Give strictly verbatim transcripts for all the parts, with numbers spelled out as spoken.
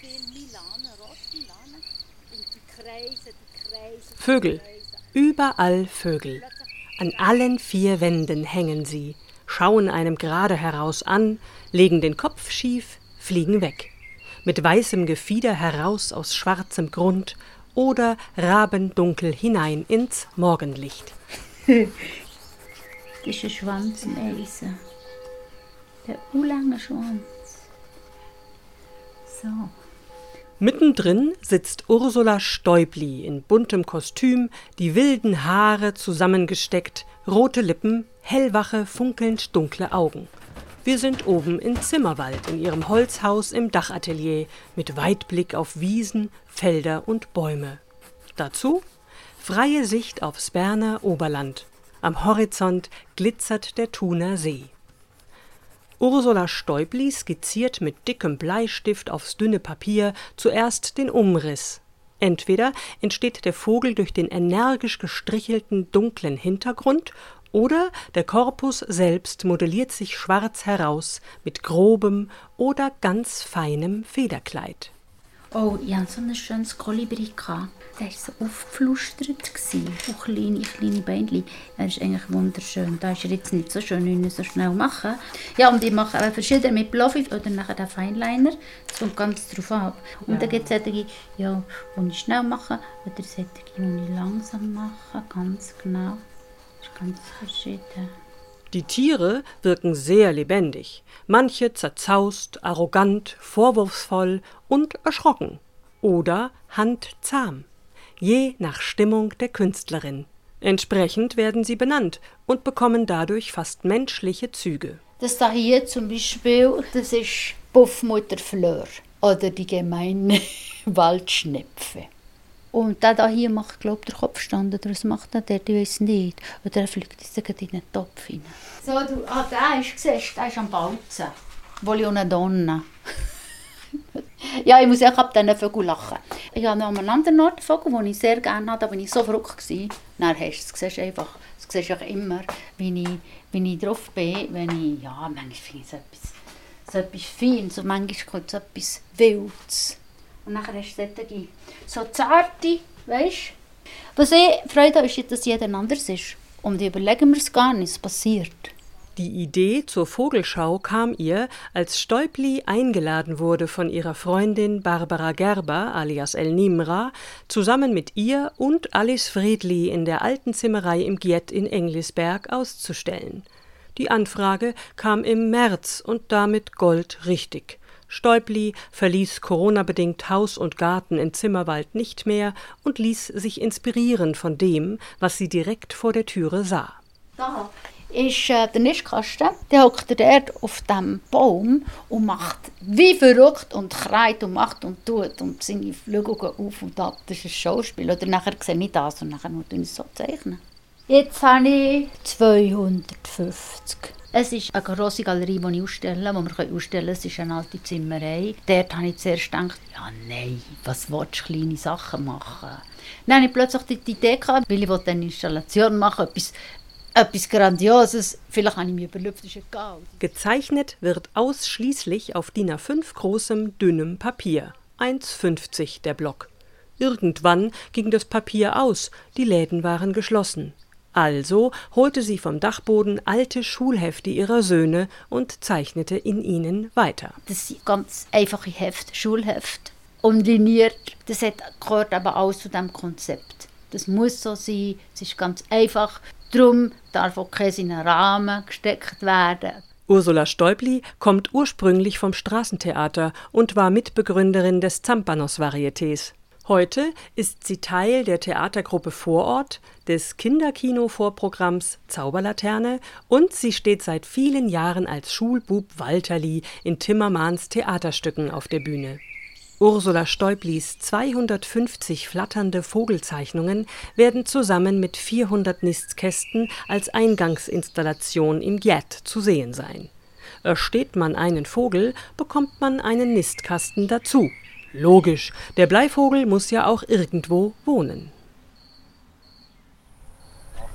Vögel, überall Vögel. An allen vier Wänden hängen sie, schauen einem gerade heraus an, legen den Kopf schief, fliegen weg. Mit weißem Gefieder heraus aus schwarzem Grund oder rabendunkel hinein ins Morgenlicht. Das ist ein Schwanz im Eisen. Der lange Schwanz. So. Mittendrin sitzt Ursula Stäubli in buntem Kostüm, die wilden Haare zusammengesteckt, rote Lippen, hellwache, funkelnd dunkle Augen. Wir sind oben in Zimmerwald in ihrem Holzhaus im Dachatelier mit Weitblick auf Wiesen, Felder und Bäume. Dazu freie Sicht aufs Berner Oberland. Am Horizont glitzert der Thuner See. Ursula Stäubli skizziert mit dickem Bleistift aufs dünne Papier zuerst den Umriss. Entweder entsteht der Vogel durch den energisch gestrichelten dunklen Hintergrund oder der Korpus selbst modelliert sich schwarz heraus mit grobem oder ganz feinem Federkleid. Oh, ich hatte so ein schönes Kolibri. Der war so aufgeflustert. Und kleine, kleine Beinchen. Er ist eigentlich wunderschön. Da ist er jetzt nicht so schön, ihn so schnell machen. Ja, und ich mache auch verschiedene mit Bluffy oder nachher den Fineliner. Das kommt ganz drauf ab. Und ja. Dann gibt es solche, ja, die ich schnell mache oder solche, die ich langsam mache. Ganz genau. Das ist ganz verschieden. Die Tiere wirken sehr lebendig. Manche zerzaust, arrogant, vorwurfsvoll und erschrocken. Oder handzahm. Je nach Stimmung der Künstlerin. Entsprechend werden sie benannt und bekommen dadurch fast menschliche Züge. Das da hier zum Beispiel, das ist Puffmutter Fleur oder die gemeine Waldschnepfe. Und der da hier macht, glaube ich, der Kopfstand, oder was macht er der, ich weiß nicht. Oder er fliegt jetzt in den Topf rein. So, du, ah, der ist, siehst, der ist am Balzen. Voglio una donna. Ja, ich muss ja ab diesen Vögeln lachen. Ich habe noch einen anderen Ort Vogel, den ich sehr gerne hatte, da war ich so verrückt gewesen. Dann hast du es einfach, das siehst du immer, wie ich, wie ich drauf bin, wenn ich, ja, manchmal finde ich so etwas, so etwas Feines und manchmal kommt so etwas Wildes. Und dann hast du solche, so zarte, weisst du. Was ich Freude habe, ist, dass jeder anders ist. Und ich überlege mir es gar nicht, es passiert. Die Idee zur Vogelschau kam ihr, als Stäubli eingeladen wurde von ihrer Freundin Barbara Gerber alias El Nimra, zusammen mit ihr und Alice Friedli in der alten Zimmerei im Giet in Englisberg auszustellen. Die Anfrage kam im März und damit goldrichtig. Stäubli verließ Corona-bedingt Haus und Garten in Zimmerwald nicht mehr und ließ sich inspirieren von dem, was sie direkt vor der Türe sah. Da ist äh, der Nistkasten, der hockt dort auf dem Baum und macht wie verrückt und kreit und macht und tut und seine Flügel gehen auf und ab. Das ist ein Schauspiel. Oder nachher sehe ich das und nachher muss ich es so zeichnen. Jetzt habe ich zweihundertfünfzig. Es ist eine grosse Galerie, die ich ausstelle, die wir ausstellen können. Es ist eine alte Zimmerei. Dort habe ich zuerst gedacht, ja nein, was willst du, kleine Sachen machen? Dann habe ich plötzlich die Idee gehabt, weil ich eine Installation machen wollte, etwas, etwas Grandioses. Vielleicht habe ich mich überlüpft, das ist egal. Gezeichnet wird ausschließlich auf D I N A fünf großem, dünnem Papier. eins fünfzig der Block. Irgendwann ging das Papier aus, die Läden waren geschlossen. Also holte sie vom Dachboden alte Schulhefte ihrer Söhne und zeichnete in ihnen weiter. Das sind ganz einfache Hefte, Schulhefte, umliniert. Das hat, gehört aber alles zu diesem Konzept. Das muss so sein, es ist ganz einfach. Darum darf auch kein in einen Rahmen gesteckt werden. Ursula Stäubli kommt ursprünglich vom Straßentheater und war Mitbegründerin des Zampanos-Varietés. Heute ist sie Teil der Theatergruppe Vorort, des Kinderkino-Vorprogramms Zauberlaterne und sie steht seit vielen Jahren als Schulbub Walterli in Timmermans Theaterstücken auf der Bühne. Ursula Stäublis zweihundertfünfzig flatternde Vogelzeichnungen werden zusammen mit vierhundert Nistkästen als Eingangsinstallation im Giet zu sehen sein. Ersteht man einen Vogel, bekommt man einen Nistkasten dazu. Logisch, der Bleivogel muss ja auch irgendwo wohnen.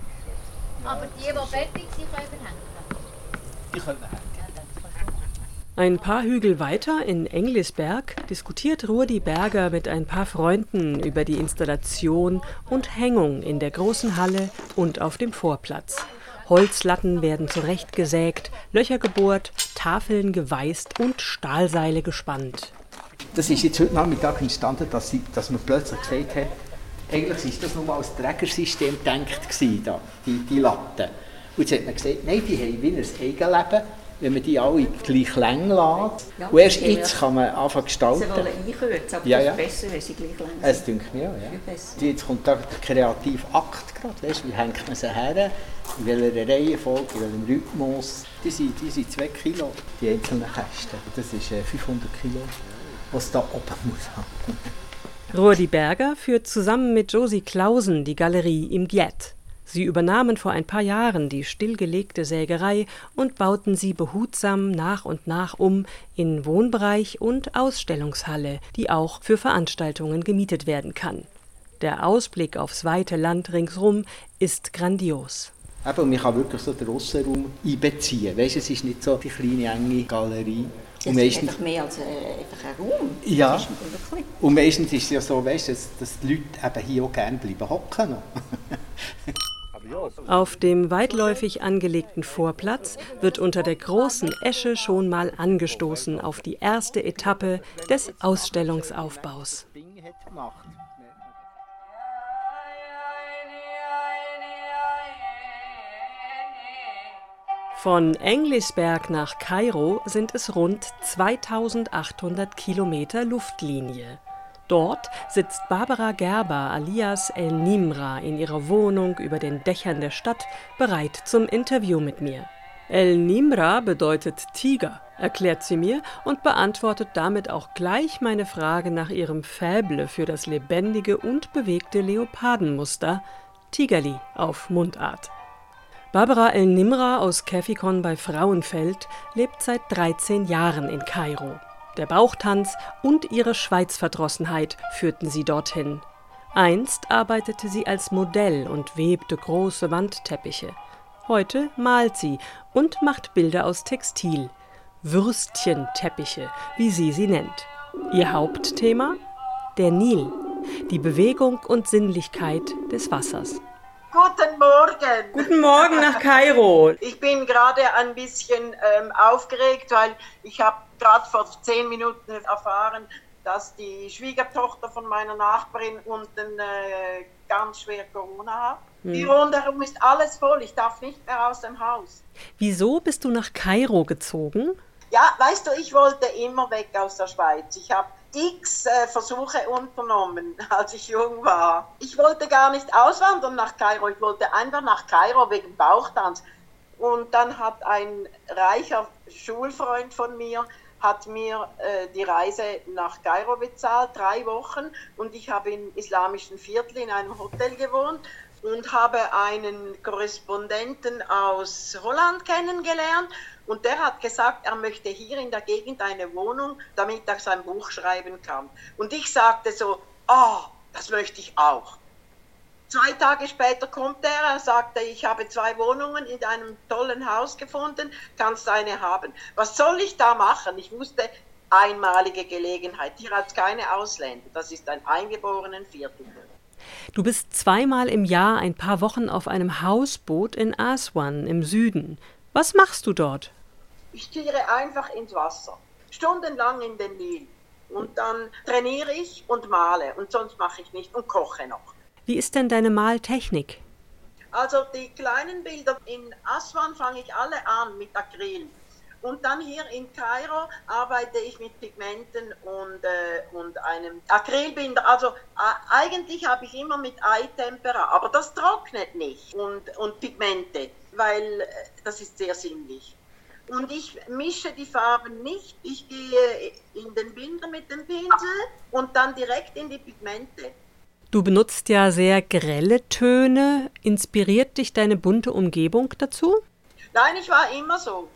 Aber die, die fertig sind, können wir hängen. Die können wir hängen. Ein paar Hügel weiter in Englisberg diskutiert Rudi Berger mit ein paar Freunden über die Installation und Hängung in der großen Halle und auf dem Vorplatz. Holzlatten werden zurechtgesägt, Löcher gebohrt, Tafeln geweißt und Stahlseile gespannt. Das ist jetzt heute Nachmittag entstanden, dass, sie, dass man plötzlich gesagt hat, eigentlich ist das nur als Trägersystem gedacht gewesen, da, die, die Latten. Und jetzt hat man gesagt, nein, die haben wie ein Eigenleben, wenn man die alle gleich lang lässt. Ja, und erst jetzt kann man anfangen zu gestalten. Sie wollen einkürzen, aber ja, ja. Das ist besser, wenn sie gleich lang sind. Es denkt mir auch, ja. Jetzt kommt da der kreative Akt gerade, weißt, wie hängt man sie her, in welcher Reihenfolge, in welchem Rhythmus. Die sind, die sind zwei Kilo, die einzelnen Kästen. Das ist äh, fünfhundert Kilo, was da oben muss haben. Rudi Berger führt zusammen mit Josie Clausen die Galerie im Gjet. Sie übernahmen vor ein paar Jahren die stillgelegte Sägerei und bauten sie behutsam nach und nach um in Wohnbereich und Ausstellungshalle, die auch für Veranstaltungen gemietet werden kann. Der Ausblick aufs weite Land ringsrum ist grandios. Aber man kann wirklich so den Aussenraum einbeziehen. Weißt, es ist nicht so die kleine, enge Galerie. Das und ist einfach mehr als äh, einfach ein Raum. Ja, und meistens ist es ja so, weißt, dass, dass die Leute eben hier auch gerne bleiben hocken. Auf dem weitläufig angelegten Vorplatz wird unter der großen Esche schon mal angestoßen auf die erste Etappe des Ausstellungsaufbaus. Von Englisberg nach Kairo sind es rund zweitausendachthundert Kilometer Luftlinie. Dort sitzt Barbara Gerber alias El Nimra in ihrer Wohnung über den Dächern der Stadt, bereit zum Interview mit mir. El Nimra bedeutet Tiger, erklärt sie mir und beantwortet damit auch gleich meine Frage nach ihrem Faible für das lebendige und bewegte Leopardenmuster, Tigerli auf Mundart. Barbara El Nimra aus Käfikon bei Frauenfeld lebt seit dreizehn Jahren in Kairo. Der Bauchtanz und ihre Schweizverdrossenheit führten sie dorthin. Einst arbeitete sie als Modell und webte große Wandteppiche. Heute malt sie und macht Bilder aus Textil. Würstchenteppiche, wie sie sie nennt. Ihr Hauptthema? Der Nil, die Bewegung und Sinnlichkeit des Wassers. Guten Morgen. Guten Morgen nach Kairo. Ich bin gerade ein bisschen ähm, aufgeregt, weil ich habe gerade vor zehn Minuten erfahren, dass die Schwiegertochter von meiner Nachbarin unten äh, ganz schwer Corona hat. Hm. Hier rundherum ist alles voll, ich darf nicht mehr aus dem Haus. Wieso bist du nach Kairo gezogen? Ja, weißt du, ich wollte immer weg aus der Schweiz. Ich habe x äh, Versuche unternommen, als ich jung war. Ich wollte gar nicht auswandern nach Kairo, ich wollte einfach nach Kairo wegen Bauchtanz. Und dann hat ein reicher Schulfreund von mir hat mir äh, die Reise nach Kairo bezahlt, drei Wochen. Und ich habe im islamischen Viertel in einem Hotel gewohnt und habe einen Korrespondenten aus Holland kennengelernt. Und der hat gesagt, er möchte hier in der Gegend eine Wohnung, damit er sein Buch schreiben kann. Und ich sagte so, ah, oh, das möchte ich auch. Zwei Tage später kommt er, er sagte, ich habe zwei Wohnungen in einem tollen Haus gefunden, kannst eine haben. Was soll ich da machen? Ich wusste, einmalige Gelegenheit. Hier hat es keine Ausländer, das ist ein eingeborenen Viertel. Du bist zweimal im Jahr ein paar Wochen auf einem Hausboot in Aswan im Süden. Was machst du dort? Ich stiere einfach ins Wasser, stundenlang in den Nil. Und dann trainiere ich und male und sonst mache ich nicht und koche noch. Wie ist denn deine Maltechnik? Also die kleinen Bilder in Aswan fange ich alle an mit Acryl. Und dann hier in Kairo arbeite ich mit Pigmenten und, äh, und einem Acrylbinder. Also äh, eigentlich habe ich immer mit Eitempera, aber das trocknet nicht. Und, und Pigmente, weil äh, das ist sehr sinnlich. Und ich mische die Farben nicht. Ich gehe in den Binder mit dem Pinsel und dann direkt in die Pigmente. Du benutzt ja sehr grelle Töne. Inspiriert dich deine bunte Umgebung dazu? Nein, ich war immer so.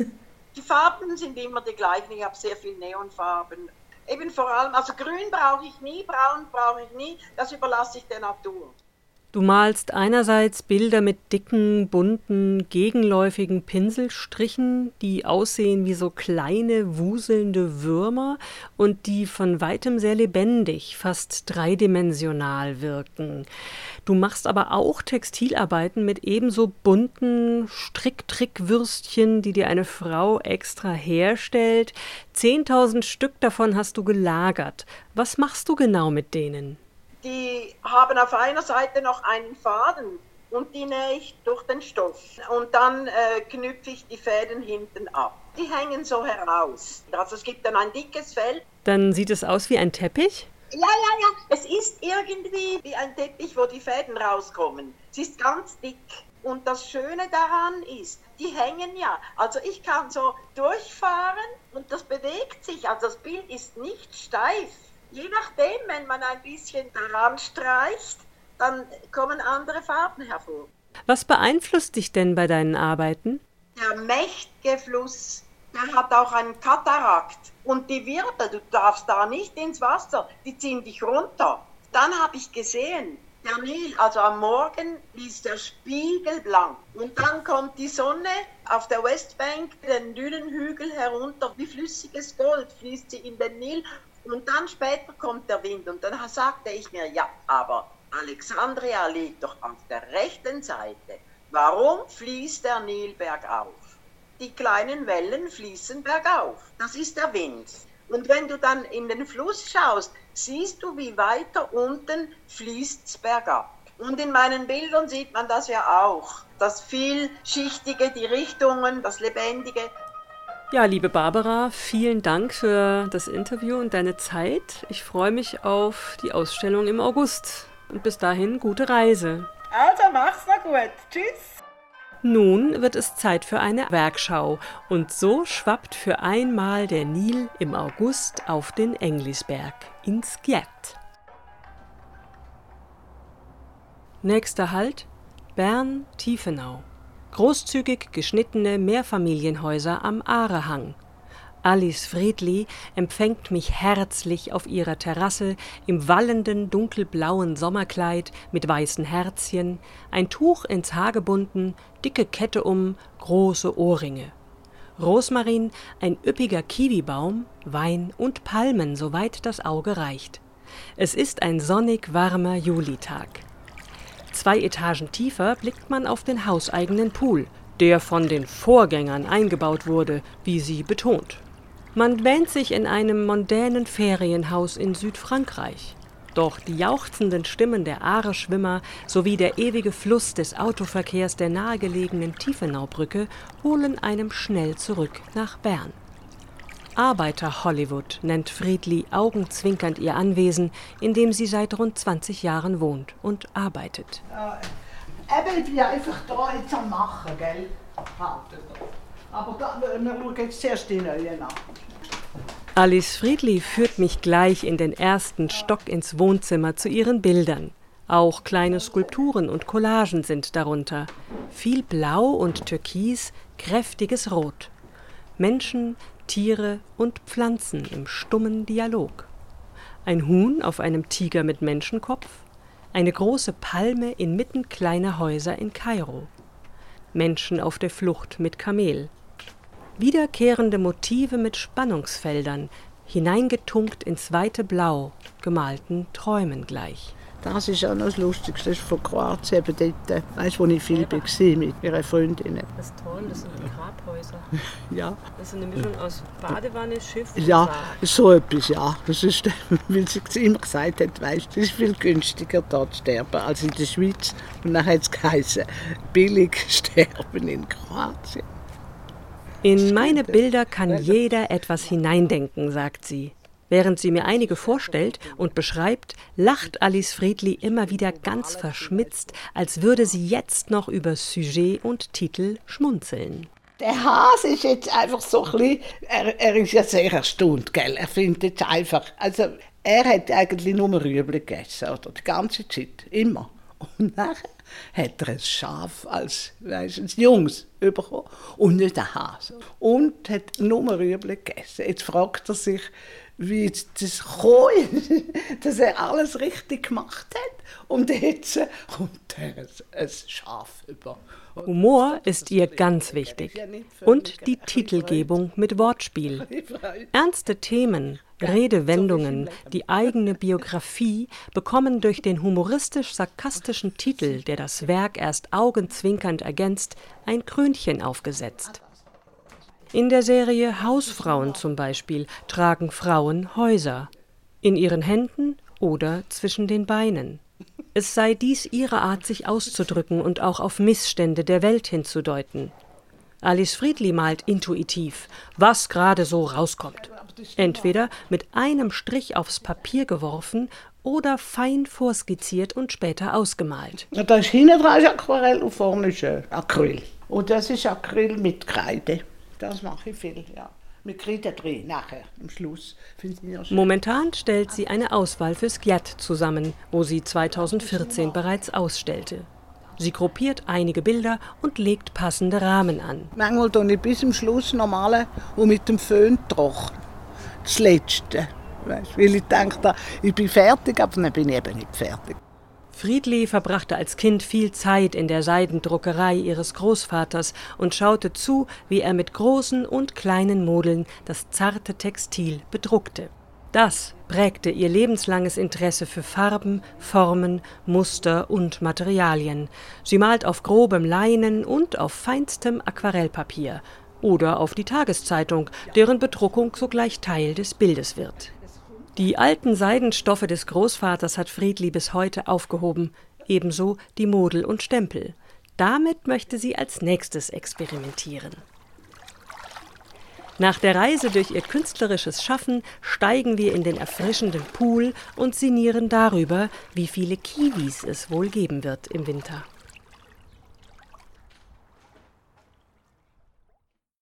Die Farben sind immer die gleichen. Ich habe sehr viel Neonfarben. Eben vor allem, also grün brauche ich nie, braun brauche ich nie. Das überlasse ich der Natur. Du malst einerseits Bilder mit dicken, bunten, gegenläufigen Pinselstrichen, die aussehen wie so kleine, wuselnde Würmer und die von weitem sehr lebendig, fast dreidimensional wirken. Du machst aber auch Textilarbeiten mit ebenso bunten Strick-Trick-Würstchen, die dir eine Frau extra herstellt. Zehntausend Stück davon hast du gelagert. Was machst du genau mit denen? Die haben auf einer Seite noch einen Faden und die nähe ich durch den Stoff. Und dann äh, knüpfe ich die Fäden hinten ab. Die hängen so heraus. Also es gibt dann ein dickes Fell. Dann sieht es aus wie ein Teppich? Ja, ja, ja. Es ist irgendwie wie ein Teppich, wo die Fäden rauskommen. Es ist ganz dick. Und das Schöne daran ist, die hängen ja. Also ich kann so durchfahren und das bewegt sich. Also das Bild ist nicht steif. Je nachdem, wenn man ein bisschen daran streicht, dann kommen andere Farben hervor. Was beeinflusst dich denn bei deinen Arbeiten? Der mächtige Fluss, der hat auch einen Katarakt. Und die Wirbel, du darfst da nicht ins Wasser, die ziehen dich runter. Dann habe ich gesehen, der Nil, also am Morgen, ist der spiegelblank. Und dann kommt die Sonne auf der Westbank den dünnen Hügel herunter. Wie flüssiges Gold fließt sie in den Nil. Und dann später kommt der Wind und dann sagte ich mir, ja, aber Alexandria liegt doch auf der rechten Seite. Warum fließt der Nil bergauf? Die kleinen Wellen fließen bergauf. Das ist der Wind. Und wenn du dann in den Fluss schaust, siehst du, wie weiter unten fließt es bergab. Und in meinen Bildern sieht man das ja auch. Das Vielschichtige, die Richtungen, das Lebendige. Ja, liebe Barbara, vielen Dank für das Interview und deine Zeit. Ich freue mich auf die Ausstellung im August. Und bis dahin, gute Reise. Also, mach's mal gut. Tschüss. Nun wird es Zeit für eine Werkschau. Und so schwappt für einmal der Nil im August auf den Englisberg in Skjät. Nächster Halt: Bern-Tiefenau. Großzügig geschnittene Mehrfamilienhäuser am Aarehang. Alice Friedli empfängt mich herzlich auf ihrer Terrasse im wallenden dunkelblauen Sommerkleid mit weißen Herzchen, ein Tuch ins Haar gebunden, dicke Kette um, große Ohrringe. Rosmarin, ein üppiger Kiwibaum, Wein und Palmen, soweit das Auge reicht. Es ist ein sonnig warmer Julitag. Zwei Etagen tiefer blickt man auf den hauseigenen Pool, der von den Vorgängern eingebaut wurde, wie sie betont. Man wähnt sich in einem mondänen Ferienhaus in Südfrankreich. Doch die jauchzenden Stimmen der Aare-Schwimmer sowie der ewige Fluss des Autoverkehrs der nahegelegenen Tiefenaubrücke holen einem schnell zurück nach Bern. Arbeiter-Hollywood nennt Friedli augenzwinkernd ihr Anwesen, in dem sie seit rund zwanzig Jahren wohnt und arbeitet. Ja, eben, ich bin einfach da jetzt am Machen, gell? Aber da, wir schauen jetzt zuerst die neuen an. Alice Friedli führt mich gleich in den ersten Stock ins Wohnzimmer zu ihren Bildern. Auch kleine Skulpturen und Collagen sind darunter. Viel Blau und Türkis, kräftiges Rot. Menschen, Tiere und Pflanzen im stummen Dialog. Ein Huhn auf einem Tiger mit Menschenkopf, eine große Palme inmitten kleiner Häuser in Kairo. Menschen auf der Flucht mit Kamel. Wiederkehrende Motive mit Spannungsfeldern, hineingetunkt ins weite Blau, gemalten Träumen gleich. Das ist auch noch das Lustigste von Kroatien, eben dort, weißt du, wo ich viel war mit ihrer Freundin. Das ist toll, das sind Grabhäuser. Ja. Das ist eine Mischung aus Badewanne, Schiff und Ja, Sarg. so etwas, ja. Das ist, weil sie immer gesagt hat, weißt, es ist viel günstiger, dort zu sterben als in der Schweiz. Und dann hat es geheißen, billig sterben in Kroatien. In meine Bilder kann jeder etwas hineindenken, sagt sie. Während sie mir einige vorstellt und beschreibt, lacht Alice Friedli immer wieder ganz verschmitzt, als würde sie jetzt noch über Sujet und Titel schmunzeln. Der Hase ist jetzt einfach so ein bisschen, er, er ist ja sehr erstaunt, gell? Er findet jetzt einfach, also er hat eigentlich nur Rüebli gegessen, oder? Die ganze Zeit, immer. Und nachher hat er ein Schaf als, weißt, ein Jungs bekommen und nicht ein Hase. Und hat nur Rüebli gegessen. Jetzt fragt er sich, wie das gekommen ist, dass er alles richtig gemacht hat. Und jetzt kommt er ein, ein Schaf über. Humor ist ihr ganz wichtig. Und die Titelgebung mit Wortspiel. Ernste Themen, Redewendungen, die eigene Biografie bekommen durch den humoristisch-sarkastischen Titel, der das Werk erst augenzwinkernd ergänzt, ein Krönchen aufgesetzt. In der Serie Hausfrauen zum Beispiel tragen Frauen Häuser. In ihren Händen oder zwischen den Beinen. Es sei dies ihre Art, sich auszudrücken und auch auf Missstände der Welt hinzudeuten. Alice Friedli malt intuitiv, was gerade so rauskommt. Entweder mit einem Strich aufs Papier geworfen oder fein vorskizziert und später ausgemalt. Da ist hinten dran Aquarell und vorne ist Acryl. Und das ist Acryl mit Kreide. Das mache ich viel, ja. Mit Kreide drin, nachher, am Schluss. Momentan stellt sie eine Auswahl fürs G I A T zusammen, wo sie zweitausendvierzehn bereits ausstellte. Sie gruppiert einige Bilder und legt passende Rahmen an. Manchmal tue ich bis zum Schluss normale und mit dem Föhn trocknen. Das Letzte. Weißt, weil ich denke, ich bin fertig, aber dann bin ich eben nicht fertig. Friedli verbrachte als Kind viel Zeit in der Seidendruckerei ihres Großvaters und schaute zu, wie er mit großen und kleinen Modeln das zarte Textil bedruckte. Das prägte ihr lebenslanges Interesse für Farben, Formen, Muster und Materialien. Sie malt auf grobem Leinen und auf feinstem Aquarellpapier oder auf die Tageszeitung, deren Bedruckung sogleich Teil des Bildes wird. Die alten Seidenstoffe des Großvaters hat Friedli bis heute aufgehoben, ebenso die Model und Stempel. Damit möchte sie als nächstes experimentieren. Nach der Reise durch ihr künstlerisches Schaffen steigen wir in den erfrischenden Pool und sinnieren darüber, wie viele Kiwis es wohl geben wird im Winter.